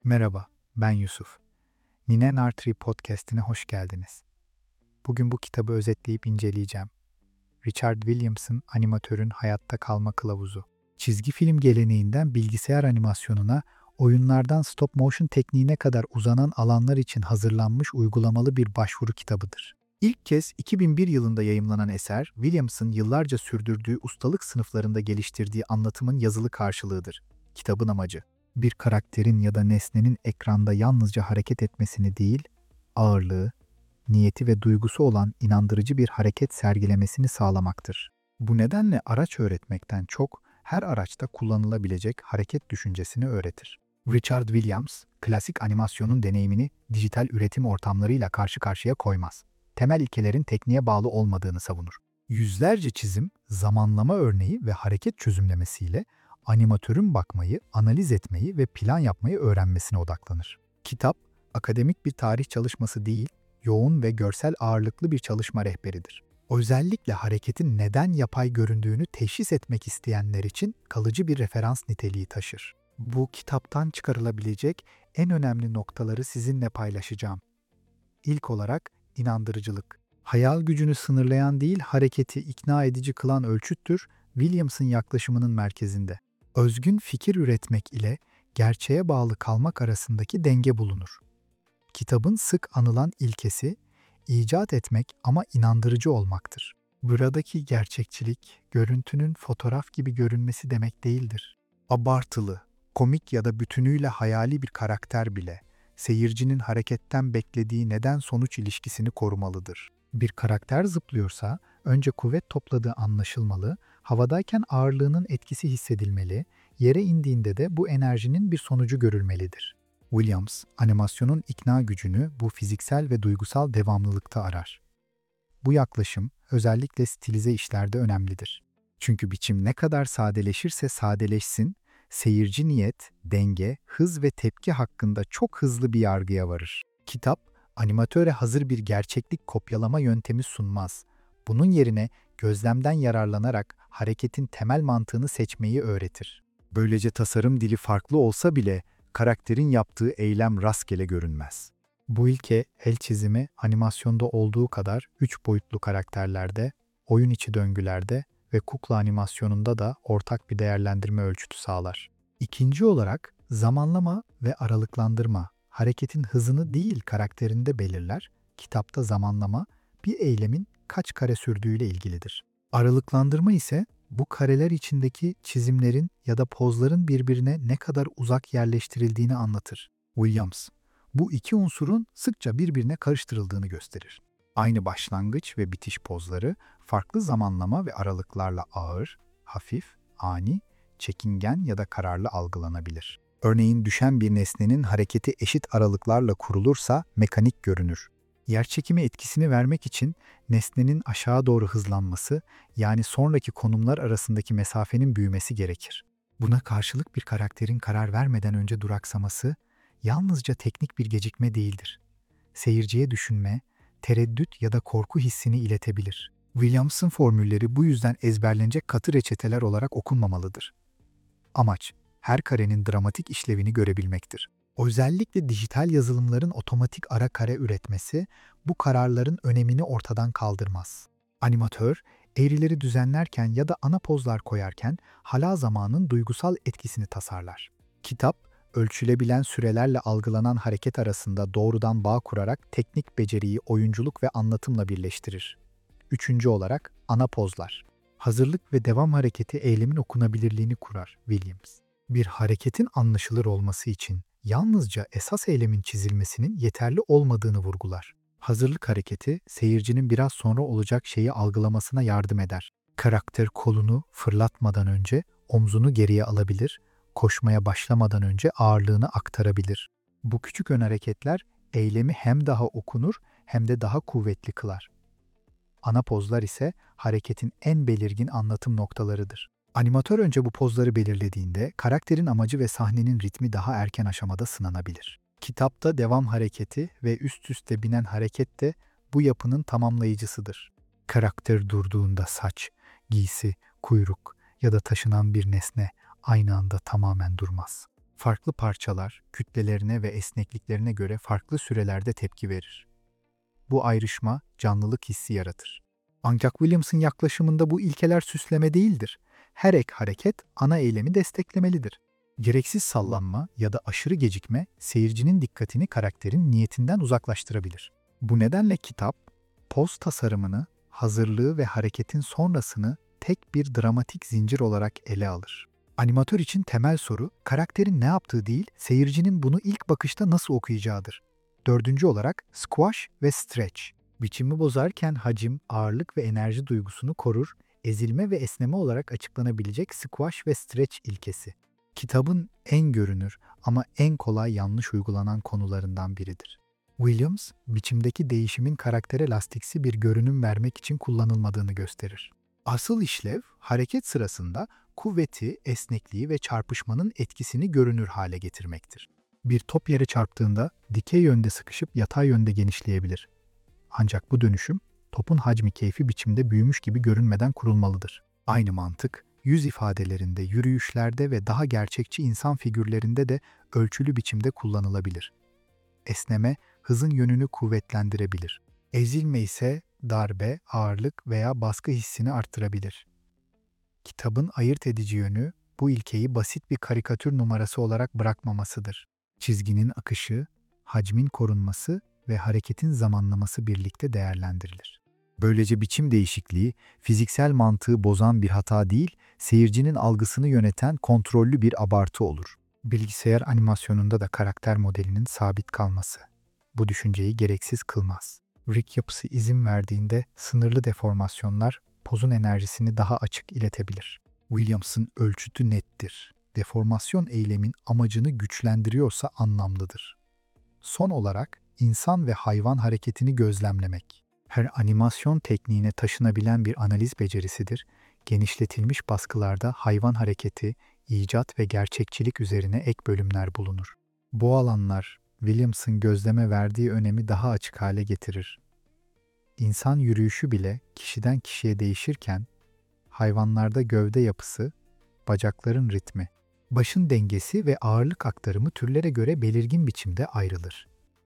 Merhaba, ben Yusuf. Nine Nartree Podcast'ine hoş geldiniz. Bugün bu kitabı özetleyip inceleyeceğim. Richard Williams'ın Animatörün Hayatta Kalma Kılavuzu. Çizgi film geleneğinden bilgisayar animasyonuna, oyunlardan stop motion tekniğine kadar uzanan alanlar için hazırlanmış uygulamalı bir başvuru kitabıdır. İlk kez 2001 yılında yayımlanan eser, Williams'ın yıllarca sürdürdüğü ustalık sınıflarında geliştirdiği anlatımın yazılı karşılığıdır. Kitabın amacı, bir karakterin ya da nesnenin ekranda yalnızca hareket etmesini değil, ağırlığı, niyeti ve duygusu olan inandırıcı bir hareket sergilemesini sağlamaktır. Bu nedenle araç öğretmekten çok, her araçta kullanılabilecek hareket düşüncesini öğretir. Richard Williams, klasik animasyonun deneyimini dijital üretim ortamlarıyla karşı karşıya koymaz. Temel ilkelerin tekniğe bağlı olmadığını savunur. Yüzlerce çizim, zamanlama örneği ve hareket çözümlemesiyle animatörün bakmayı, analiz etmeyi ve plan yapmayı öğrenmesine odaklanır. Kitap, akademik bir tarih çalışması değil, yoğun ve görsel ağırlıklı bir çalışma rehberidir. Özellikle hareketin neden yapay göründüğünü teşhis etmek isteyenler için kalıcı bir referans niteliği taşır. Bu kitaptan çıkarılabilecek en önemli noktaları sizinle paylaşacağım. İlk olarak inandırıcılık. Hayal gücünü sınırlayan değil, hareketi ikna edici kılan ölçüttür, Williams'ın yaklaşımının merkezinde. Özgün fikir üretmek ile gerçeğe bağlı kalmak arasındaki denge bulunur. Kitabın sık anılan ilkesi, icat etmek ama inandırıcı olmaktır. Buradaki gerçekçilik, görüntünün fotoğraf gibi görünmesi demek değildir. Abartılı, komik ya da bütünüyle hayali bir karakter bile, seyircinin hareketten beklediği neden-sonuç ilişkisini korumalıdır. Bir karakter zıplıyorsa, önce kuvvet topladığı anlaşılmalı, havadayken ağırlığının etkisi hissedilmeli, yere indiğinde de bu enerjinin bir sonucu görülmelidir. Williams, animasyonun ikna gücünü bu fiziksel ve duygusal devamlılıkta arar. Bu yaklaşım özellikle stilize işlerde önemlidir. Çünkü biçim ne kadar sadeleşirse sadeleşsin, seyirci niyet, denge, hız ve tepki hakkında çok hızlı bir yargıya varır. Kitap, animatöre hazır bir gerçeklik kopyalama yöntemi sunmaz. Bunun yerine gözlemden yararlanarak hareketin temel mantığını seçmeyi öğretir. Böylece tasarım dili farklı olsa bile karakterin yaptığı eylem rastgele görünmez. Bu ilke el çizimi animasyonda olduğu kadar 3 boyutlu karakterlerde, oyun içi döngülerde ve kukla animasyonunda da ortak bir değerlendirme ölçütü sağlar. İkinci olarak zamanlama ve aralıklandırma hareketin hızını değil karakterinde belirler. Kitapta zamanlama bir eylemin kaç kare sürdüğüyle ilgilidir. Aralıklandırma ise bu kareler içindeki çizimlerin ya da pozların birbirine ne kadar uzak yerleştirildiğini anlatır. Williams, bu iki unsurun sıkça birbirine karıştırıldığını gösterir. Aynı başlangıç ve bitiş pozları farklı zamanlama ve aralıklarla ağır, hafif, ani, çekingen ya da kararlı algılanabilir. Örneğin düşen bir nesnenin hareketi eşit aralıklarla kurulursa mekanik görünür. Yerçekimi etkisini vermek için nesnenin aşağı doğru hızlanması, yani sonraki konumlar arasındaki mesafenin büyümesi gerekir. Buna karşılık bir karakterin karar vermeden önce duraksaması, yalnızca teknik bir gecikme değildir. Seyirciye düşünme, tereddüt ya da korku hissini iletebilir. Williams'ın formülleri bu yüzden ezberlenecek katı reçeteler olarak okunmamalıdır. Amaç, her karenin dramatik işlevini görebilmektir. Özellikle dijital yazılımların otomatik ara kare üretmesi bu kararların önemini ortadan kaldırmaz. Animatör, eğrileri düzenlerken ya da ana pozlar koyarken hala zamanın duygusal etkisini tasarlar. Kitap, ölçülebilen sürelerle algılanan hareket arasında doğrudan bağ kurarak teknik beceriyi oyunculuk ve anlatımla birleştirir. Üçüncü olarak ana pozlar. Hazırlık ve devam hareketi eylemin okunabilirliğini kurar Williams. Bir hareketin anlaşılır olması için yalnızca esas eylemin çizilmesinin yeterli olmadığını vurgular. Hazırlık hareketi, seyircinin biraz sonra olacak şeyi algılamasına yardım eder. Karakter kolunu fırlatmadan önce omzunu geriye alabilir, koşmaya başlamadan önce ağırlığını aktarabilir. Bu küçük ön hareketler eylemi hem daha okunur hem de daha kuvvetli kılar. Ana pozlar ise hareketin en belirgin anlatım noktalarıdır. Animatör önce bu pozları belirlediğinde karakterin amacı ve sahnenin ritmi daha erken aşamada sınanabilir. Kitapta devam hareketi ve üst üste binen hareket de bu yapının tamamlayıcısıdır. Karakter durduğunda saç, giysi, kuyruk ya da taşınan bir nesne aynı anda tamamen durmaz. Farklı parçalar, kütlelerine ve esnekliklerine göre farklı sürelerde tepki verir. Bu ayrışma canlılık hissi yaratır. Ancak Williams'ın yaklaşımında bu ilkeler süsleme değildir. Her ek hareket ana eylemi desteklemelidir. Gereksiz sallanma ya da aşırı gecikme seyircinin dikkatini karakterin niyetinden uzaklaştırabilir. Bu nedenle kitap, poz tasarımını, hazırlığı ve hareketin sonrasını tek bir dramatik zincir olarak ele alır. Animatör için temel soru, karakterin ne yaptığı değil, seyircinin bunu ilk bakışta nasıl okuyacağıdır. Dördüncü olarak squash ve stretch. Biçimi bozarken hacim, ağırlık ve enerji duygusunu korur, ezilme ve esneme olarak açıklanabilecek squash ve stretch ilkesi. Kitabın en görünür ama en kolay yanlış uygulanan konularından biridir. Williams, biçimdeki değişimin karaktere lastiksi bir görünüm vermek için kullanılmadığını gösterir. Asıl işlev, hareket sırasında kuvveti, esnekliği ve çarpışmanın etkisini görünür hale getirmektir. Bir top yere çarptığında dikey yönde sıkışıp yatay yönde genişleyebilir. Ancak bu dönüşüm, topun hacmi keyfi biçimde büyümüş gibi görünmeden kurulmalıdır. Aynı mantık, yüz ifadelerinde, yürüyüşlerde ve daha gerçekçi insan figürlerinde de ölçülü biçimde kullanılabilir. Esneme, hızın yönünü kuvvetlendirebilir. Ezilme ise darbe, ağırlık veya baskı hissini arttırabilir. Kitabın ayırt edici yönü, bu ilkeyi basit bir karikatür numarası olarak bırakmamasıdır. Çizginin akışı, hacmin korunması ve hareketin zamanlaması birlikte değerlendirilir. Böylece biçim değişikliği, fiziksel mantığı bozan bir hata değil, seyircinin algısını yöneten kontrollü bir abartı olur. Bilgisayar animasyonunda da karakter modelinin sabit kalması bu düşünceyi gereksiz kılmaz. Rig yapısı izin verdiğinde sınırlı deformasyonlar pozun enerjisini daha açık iletebilir. Williams'ın ölçütü nettir. Deformasyon eylemin amacını güçlendiriyorsa anlamlıdır. Son olarak insan ve hayvan hareketini gözlemlemek. Her animasyon tekniğine taşınabilen bir analiz becerisidir. Genişletilmiş baskılarda hayvan hareketi, icat ve gerçekçilik üzerine ek bölümler bulunur. Bu alanlar Williams'ın gözleme verdiği önemi daha açık hale getirir. İnsan yürüyüşü bile kişiden kişiye değişirken, hayvanlarda gövde yapısı, bacakların ritmi, başın dengesi ve ağırlık aktarımı türlere göre belirgin biçimde ayrılır.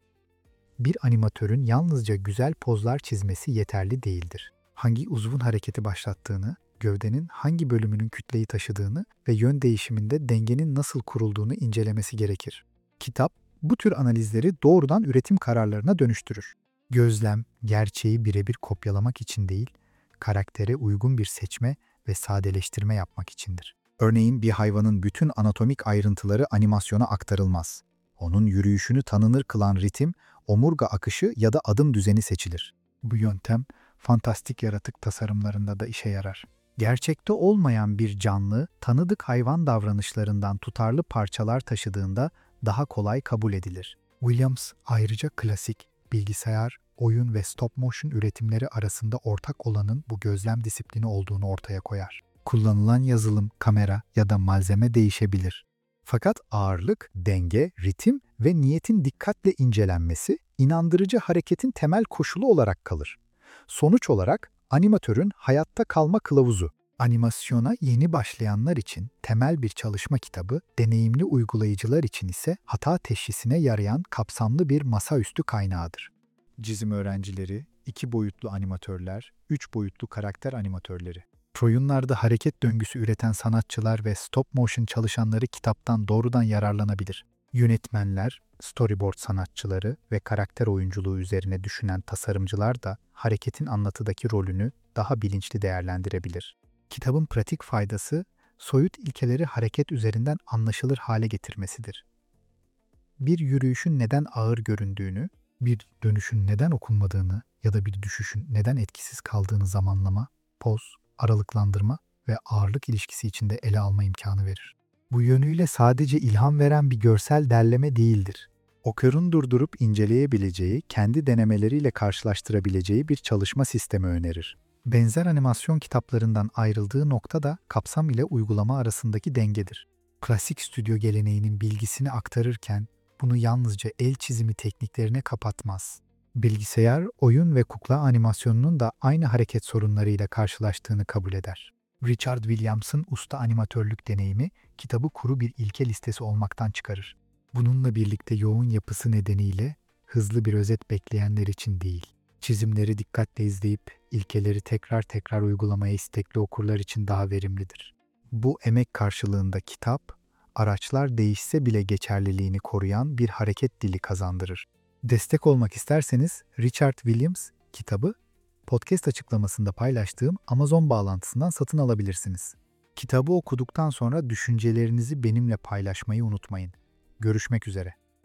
Bir animatörün yalnızca güzel pozlar çizmesi yeterli değildir. Hangi uzvun hareketi başlattığını, gövdenin hangi bölümünün kütleyi taşıdığını ve yön değişiminde dengenin nasıl kurulduğunu incelemesi gerekir. Kitap, bu tür analizleri doğrudan üretim kararlarına dönüştürür. Gözlem, gerçeği birebir kopyalamak için değil, karaktere uygun bir seçme ve sadeleştirme yapmak içindir. Örneğin bir hayvanın bütün anatomik ayrıntıları animasyona aktarılmaz. Onun yürüyüşünü tanınır kılan ritim, omurga akışı ya da adım düzeni seçilir. Bu yöntem, fantastik yaratık tasarımlarında da işe yarar. Gerçekte olmayan bir canlı, tanıdık hayvan davranışlarından tutarlı parçalar taşıdığında daha kolay kabul edilir. Williams ayrıca klasik, bilgisayar, oyun ve stop motion üretimleri arasında ortak olanın bu gözlem disiplini olduğunu ortaya koyar. Kullanılan yazılım, kamera ya da malzeme değişebilir. Fakat ağırlık, denge, ritim ve niyetin dikkatle incelenmesi inandırıcı hareketin temel koşulu olarak kalır. Sonuç olarak animatörün hayatta kalma kılavuzu. Animasyona yeni başlayanlar için temel bir çalışma kitabı, deneyimli uygulayıcılar için ise hata teşhisine yarayan kapsamlı bir masaüstü kaynağıdır. Çizim öğrencileri, 2 boyutlu animatörler, 3 boyutlu karakter animatörleri. Oyunlarda hareket döngüsü üreten sanatçılar ve stop motion çalışanları kitaptan doğrudan yararlanabilir. Yönetmenler, storyboard sanatçıları ve karakter oyunculuğu üzerine düşünen tasarımcılar da hareketin anlatıdaki rolünü daha bilinçli değerlendirebilir. Kitabın pratik faydası, soyut ilkeleri hareket üzerinden anlaşılır hale getirmesidir. Bir yürüyüşün neden ağır göründüğünü, bir dönüşün neden okunmadığını ya da bir düşüşün neden etkisiz kaldığını zamanlama, poz, aralıklandırma ve ağırlık ilişkisi içinde ele alma imkanı verir. Bu yönüyle sadece ilham veren bir görsel derleme değildir. Okörün durdurup inceleyebileceği, kendi denemeleriyle karşılaştırabileceği bir çalışma sistemi önerir. Benzer animasyon kitaplarından ayrıldığı nokta da kapsam ile uygulama arasındaki dengedir. Klasik stüdyo geleneğinin bilgisini aktarırken bunu yalnızca el çizimi tekniklerine kapatmaz. Bilgisayar, oyun ve kukla animasyonunun da aynı hareket sorunlarıyla karşılaştığını kabul eder. Richard Williams'ın usta animatörlük deneyimi kitabı kuru bir ilke listesi olmaktan çıkarır. Bununla birlikte yoğun yapısı nedeniyle hızlı bir özet bekleyenler için değil, çizimleri dikkatle izleyip ilkeleri tekrar tekrar uygulamaya istekli okurlar için daha verimlidir. Bu emek karşılığında kitap, araçlar değişse bile geçerliliğini koruyan bir hareket dili kazandırır. Destek olmak isterseniz Richard Williams kitabı podcast açıklamasında paylaştığım Amazon bağlantısından satın alabilirsiniz. Kitabı okuduktan sonra düşüncelerinizi benimle paylaşmayı unutmayın. Görüşmek üzere.